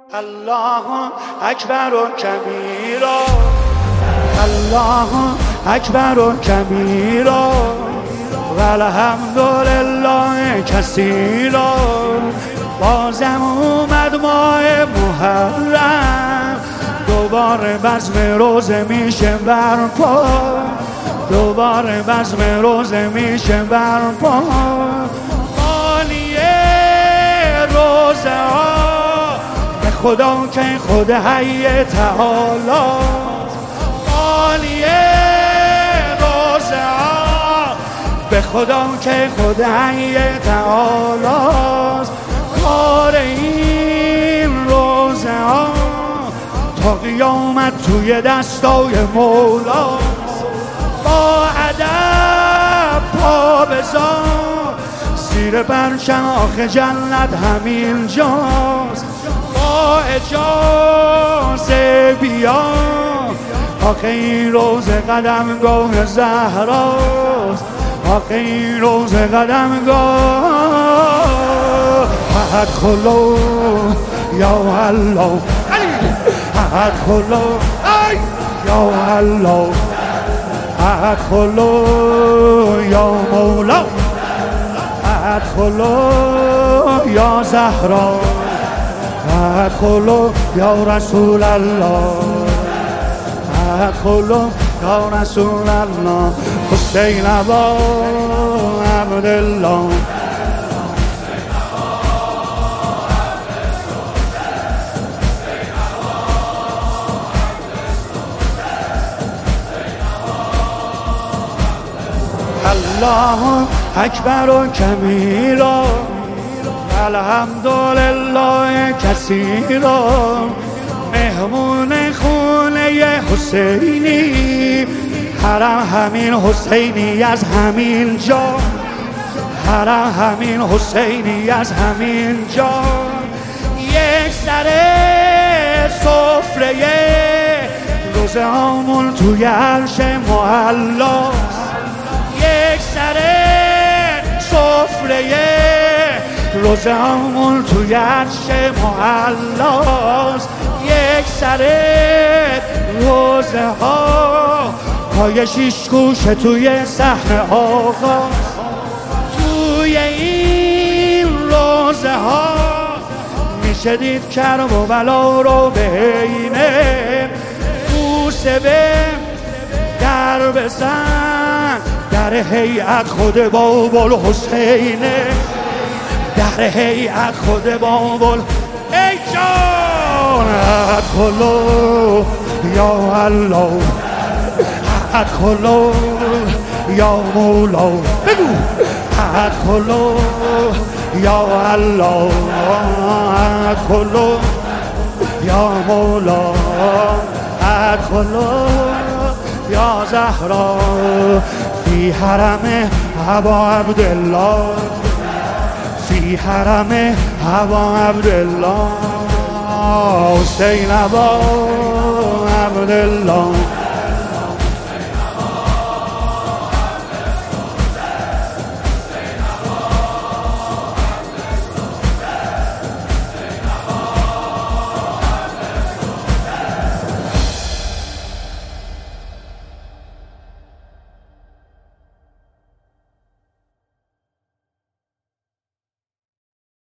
الله اکبر و کبیرا، الله اکبر و کبیرا و الحمدلله کثیرا. بازم اومد ماه محرم، دوباره بزم روزه میشه برپا، دوباره بزم روزه میشه برپا. مالیه روزه ها به خدا که خود حی تعالی، مالیه روزه ها به خدا که خود حی تعالی. کار این روزه ها تا قیامت توی دستای مولاست. با ادب پا بذار زیر پرچم آخه جنت همین جاست. با اجازه بیا آخه این روز قدمگاه زهراست، آخه این روز قدمگاه. ادخلوا یا الله، ادخلوا یا الله، ادخلوا یا مولا، ادخلوا یا زهرا، ادخلوا یا رسول الله، ادخلوا یا رسول الله. حسین ابا عبدالله، الله اکبر و کبیرا الحمدلله کثیرا. مهمون خونه حسینی، حرم همین حسینی از همین جا، حرم همین حسینی از همین جا. یک سر سفره روزه هامون توی عرش معلاست، یک سر سفره روزه هامون توی عرش معلاست. یک سر روزه ها پای شیش گوشه توی صحن آغاست. توی این روزه ها میشه دید کرب و بلا رو بینه. بوسه به در بزن، در هیئت خود بابل حسینه، در هیئت خود بابل. ای جان ادخلوا یا الله، ادخلوا یا مولا، بگو ادخلوا یا الله، ادخلوا یا مولا، ادخلوا یا زهرا. فی حرم ابا عبدالله، فی حرم ابا عبدالله، حسین ابا عبدالله.